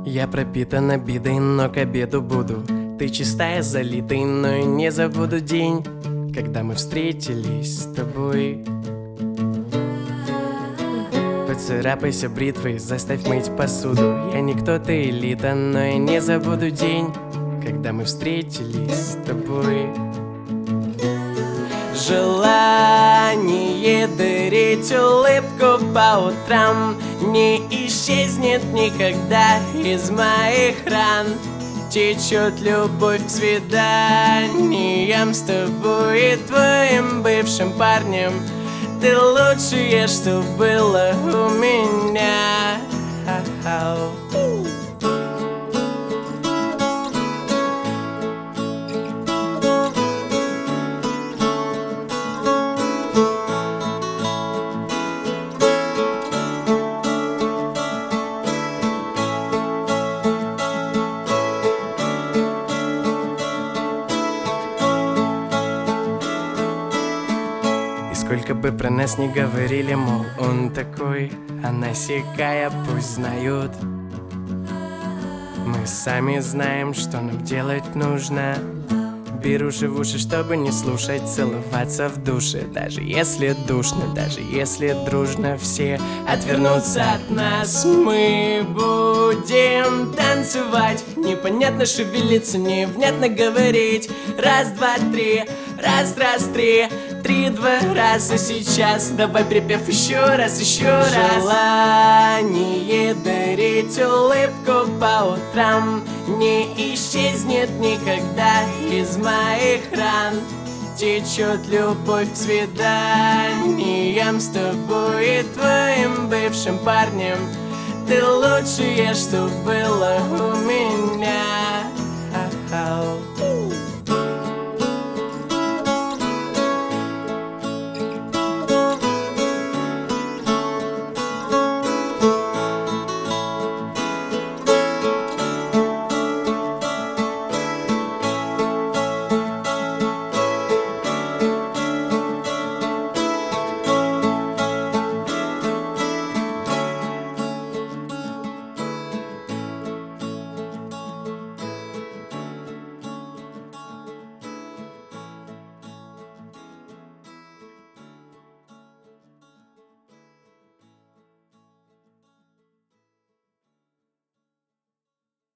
Я пропитан обидой, но к обеду буду. Ты чистая, залитый, но и не забуду день, когда мы встретились с тобой. Поцарапайся бритвой, заставь мыть посуду. Я не кто-то элита, но я не забуду день, когда мы встретились с тобой. Желание дарить улыбку по утрам не исчезнет никогда из моих ран. Течет любовь к свиданиям с тобой и твоим бывшим парнем. Ты лучшее, что было у меня. Сколько бы про нас ни говорили, мол, он такой, она сякая, пусть знают. Мы сами знаем, что нам делать нужно. Беру же в уши, чтобы не слушать, целоваться в душе. Даже если душно, даже если дружно все отвернутся от нас, мы будем танцевать. Непонятно шевелиться, невнятно говорить. Раз, два, три, раз, три. 3-2 раза сейчас. Давай припев еще раз, еще раз. Желание дарить улыбку по утрам не исчезнет никогда из моих ран. Течет любовь к свиданиям с тобой и твоим бывшим парнем. Ты лучшее, что было